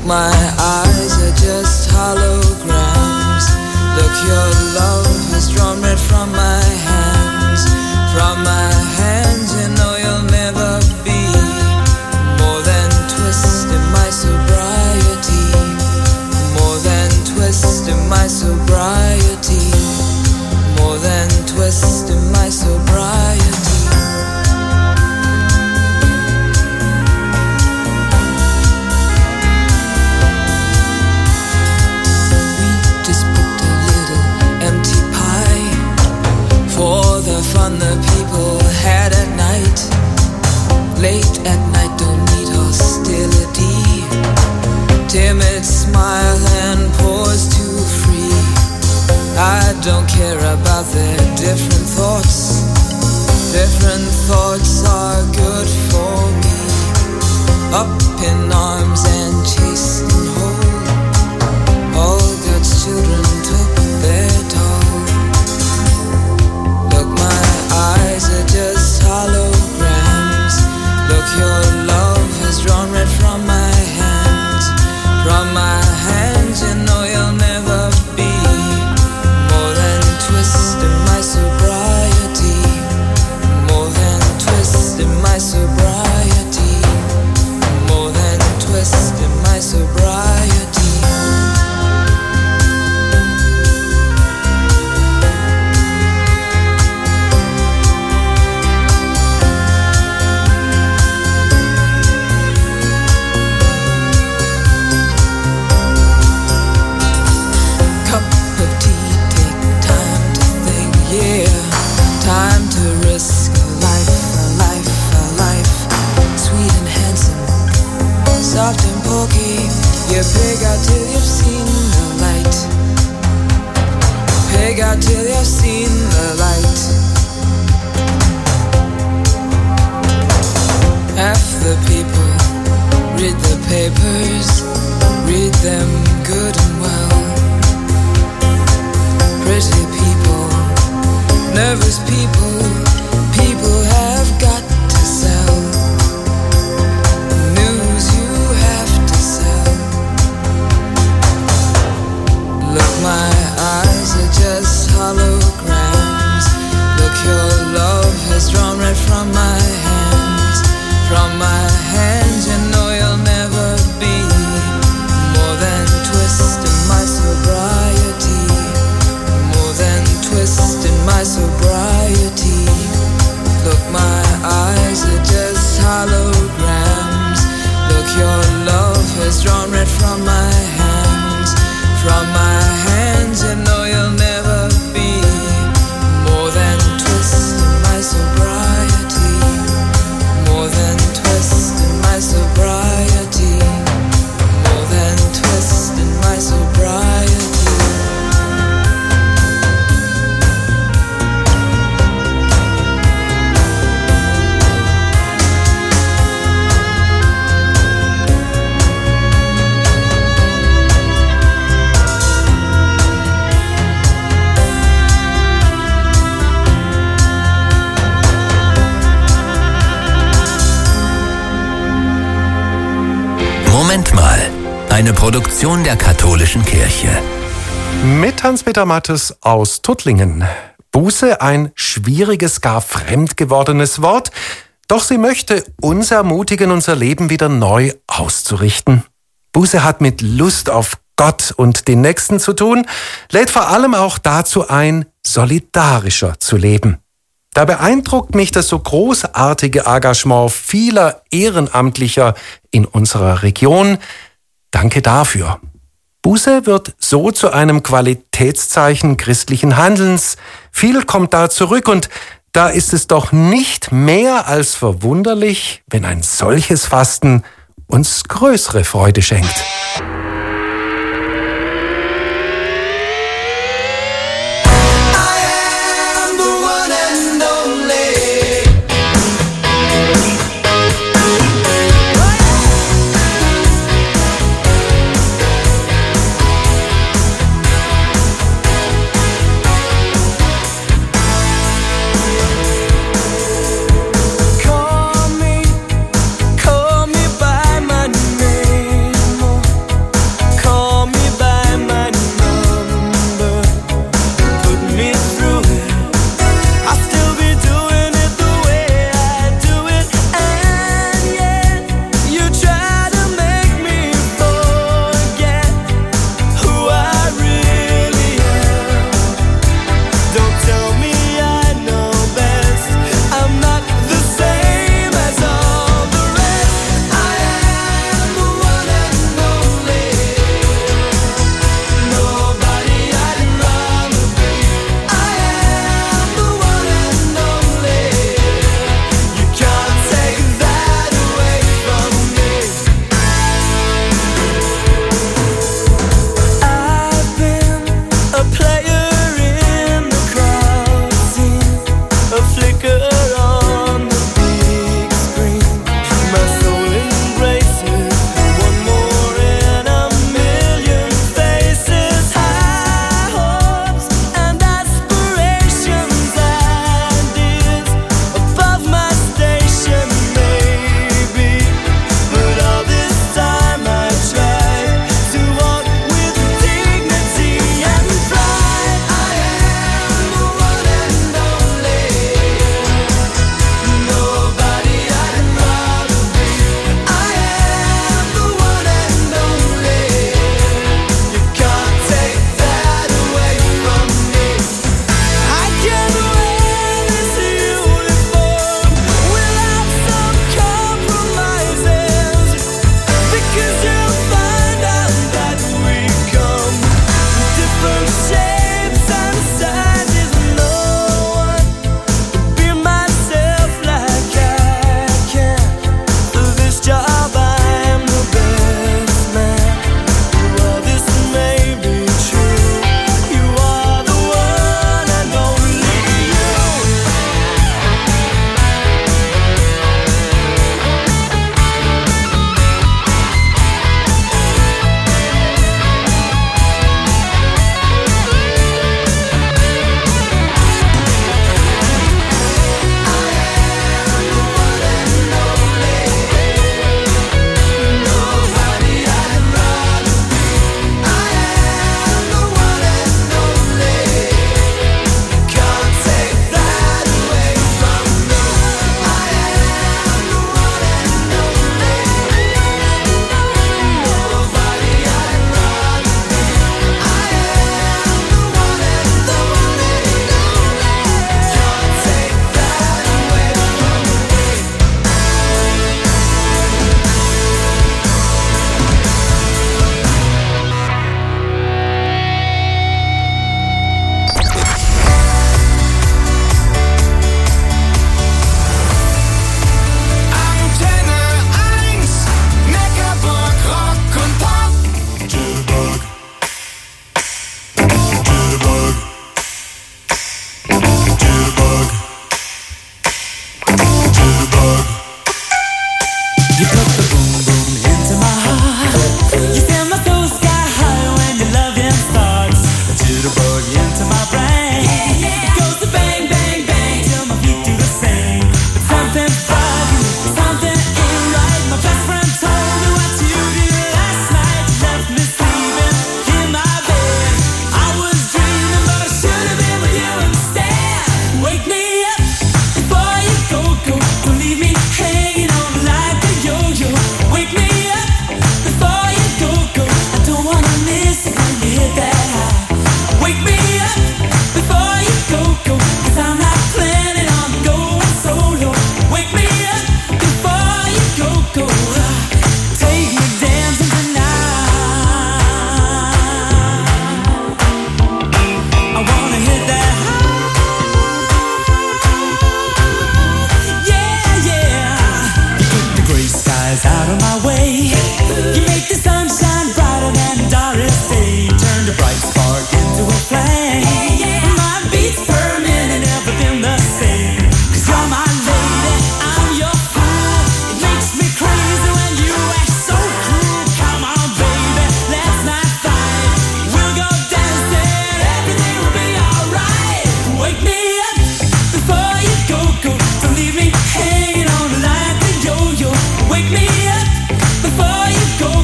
my eyes are just holograms. Look, your love has drawn red from my hands. From my hands, you know you'll never be more than twist in my sobriety. More than twist in my sobriety. More than twist in my sobriety. For the fun the people had at night. Late at night, don't need hostility. Timid smile and pause too free. I don't care about their different thoughts. Different thoughts are good for me. Up in arms and chased and whole. All God's children took their toll. Look, my eyes are just holograms. Look, your love has drawn red from my hands. From my hands, you know you'll never be more than twist in my sobriety. More than twist in my sobriety. More than twist in my sobriety. Time to risk a life, a life, a life. Sweet and handsome, soft and pokey. You pig out till you've seen the light. Pig out till you've seen the light. Half the people read the papers, read them good and well. Pretty people, nervous people, people have got to sell. News you have to sell. Look, my eyes are just holograms. Look, your love has drawn red from my hands. From my hands, you know you'll never be more than twist in my sobriety. More than twist in my sobriety. Look, my eyes are just holograms. Look, your love has drawn red from my hands. From my hands, you know you'll never be more than twist in my sobriety. More than twist in my sobriety. More than twist in my sobriety. Moment mal, eine Produktion der Katholischen Kirche. Mit Hans-Peter Mattes aus Tuttlingen. Buße, ein schwieriges, gar fremd gewordenes Wort, doch sie möchte uns ermutigen, unser Leben wieder neu auszurichten. Buße hat mit Lust auf Gott und den Nächsten zu tun, lädt vor allem auch dazu ein, solidarischer zu leben. Da beeindruckt mich das so großartige Engagement vieler Ehrenamtlicher in unserer Region. Danke dafür. Buße wird so zu einem Qualitätszeichen christlichen Handelns. Viel kommt da zurück und da ist es doch nicht mehr als verwunderlich, wenn ein solches Fasten uns größere Freude schenkt. Call me by my name.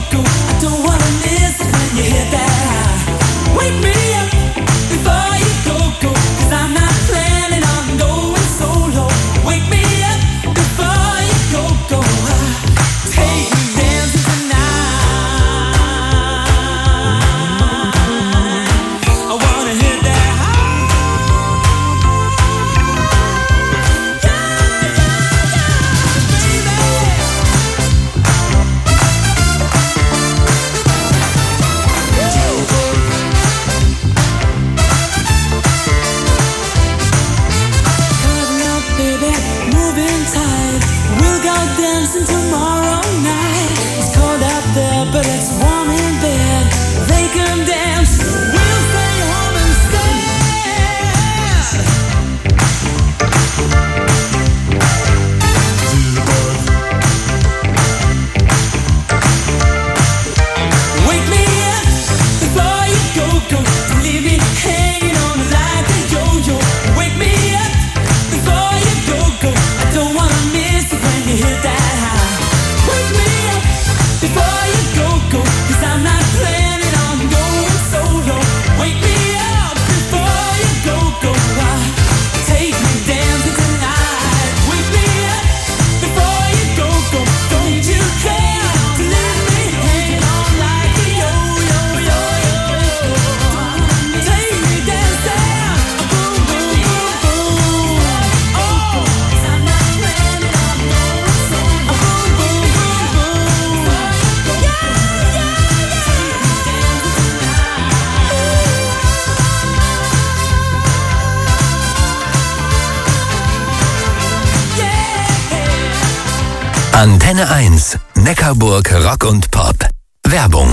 go. I don't wanna miss it when you hit that high. Wake me up before you go, 'cause I'm not planning on going solo. Wake me up before you go. Take me dancing tonight. I wanna hit that high. Tomorrow night, it's cold out there, but it's warm in bed. They can dance, we'll stay home instead. Wake me up before you go. Don't leave me hanging on like a yo-yo. Wake me up before you go. I don't wanna miss it when you hit that. Before you go, 'cause I'm not planning on going solo. Wake me up before you go. Take me dancing tonight. Wake me up before you go. Don't you care to leave me hanging on like a yo-yo. Take me dancing, boom, boom, boom, boom. Oh, 'cause I'm not planning on going solo. Boom, boom, boom, boom. Antenne 1, Neckarburg Rock und Pop. Werbung.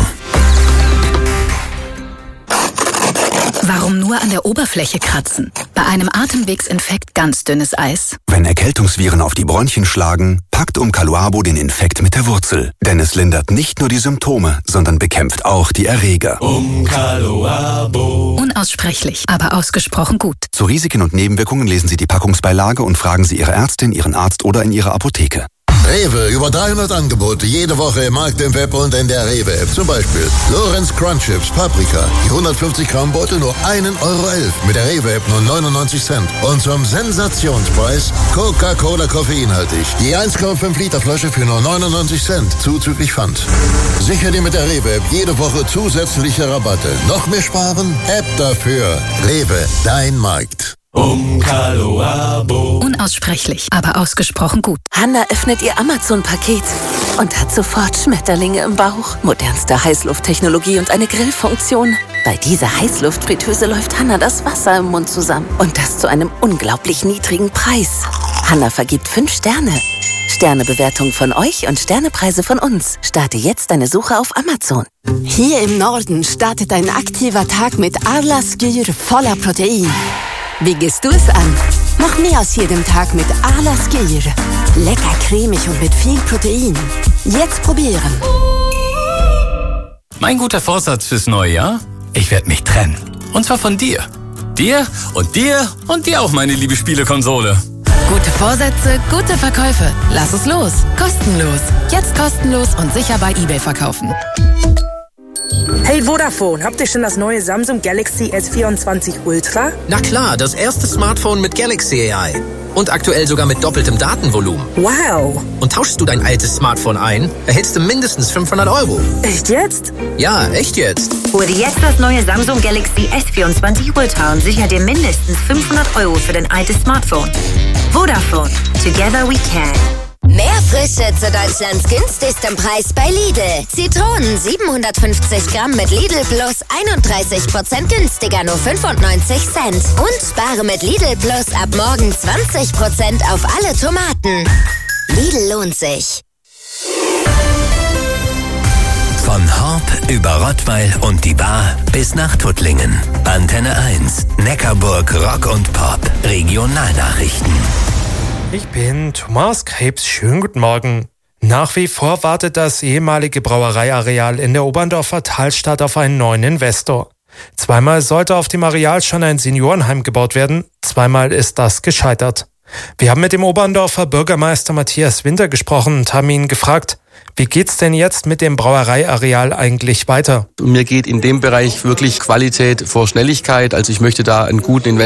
Warum nur an der Oberfläche kratzen? Bei einem Atemwegsinfekt ganz dünnes Eis. Wenn Erkältungsviren auf die Bronchien schlagen, packt Umkaluabo den Infekt mit der Wurzel. Denn es lindert nicht nur die Symptome, sondern bekämpft auch die Erreger. Umkaluabo. Unaussprechlich, aber ausgesprochen gut. Zu Risiken und Nebenwirkungen lesen Sie die Packungsbeilage und fragen Sie Ihre Ärztin, Ihren Arzt oder in Ihrer Apotheke. Rewe, über 300 Angebote, jede Woche im Markt, im Web und in der Rewe-App. Zum Beispiel Lorenz Crunch Chips Paprika. Die 150 Gramm Beutel nur 1,11 € mit der Rewe-App nur 99 Cent. Und zum Sensationspreis Coca-Cola koffeinhaltig. Die 1,5 Liter Flasche für nur 99 Cent, zuzüglich Pfand. Sicher dir mit der Rewe-App jede Woche zusätzliche Rabatte. Noch mehr sparen? App dafür. Rewe, dein Markt. Umkaluabo. Unaussprechlich, aber ausgesprochen gut. Hanna öffnet ihr Amazon-Paket und hat sofort Schmetterlinge im Bauch. Modernste Heißlufttechnologie und eine Grillfunktion. Bei dieser Heißluftfritteuse läuft Hanna das Wasser im Mund zusammen. Und das zu einem unglaublich niedrigen Preis. Hanna vergibt 5 Sterne. Sternebewertung von euch und Sternepreise von uns. Starte jetzt deine Suche auf Amazon. Hier im Norden startet ein aktiver Tag mit Arla Skyr voller Protein. Wie gehst du es an? Mach mehr aus jedem Tag mit Arla Skyr. Lecker cremig und mit viel Protein. Jetzt probieren. Mein guter Vorsatz fürs neue Jahr? Ich werde mich trennen. Und zwar von dir. Dir und dir und dir auch, meine liebe Spielekonsole. Gute Vorsätze, gute Verkäufe. Lass es los. Kostenlos. Jetzt kostenlos und sicher bei eBay verkaufen. Hey Vodafone, habt ihr schon das neue Samsung Galaxy S24 Ultra? Na klar, das erste Smartphone mit Galaxy AI. Und aktuell sogar mit doppeltem Datenvolumen. Wow! Und tauschst du dein altes Smartphone ein, erhältst du mindestens 500 €. Echt jetzt? Ja, echt jetzt. Hol dir jetzt das neue Samsung Galaxy S24 Ultra und sicher dir mindestens 500 € für dein altes Smartphone. Vodafone. Together we can. Mehr Frische zu Deutschlands günstigstem Preis bei Lidl. Zitronen 750 Gramm mit Lidl Plus 31% günstiger, nur 95 Cent. Und spare mit Lidl Plus ab morgen 20% auf alle Tomaten. Lidl lohnt sich. Von Horb über Rottweil und die Bar bis nach Tuttlingen. Antenne 1, Neckarburg Rock und Pop. Regionalnachrichten. Ich bin Thomas Krebs. Schönen guten Morgen. Nach wie vor wartet das ehemalige Brauereiareal in der Oberndorfer Talstadt auf einen neuen Investor. Zweimal sollte auf dem Areal schon ein Seniorenheim gebaut werden, zweimal ist das gescheitert. Wir haben mit dem Oberndorfer Bürgermeister Matthias Winter gesprochen und haben ihn gefragt, wie geht's denn jetzt mit dem Brauereiareal eigentlich weiter? Mir geht in dem Bereich wirklich Qualität vor Schnelligkeit. Also ich möchte da einen guten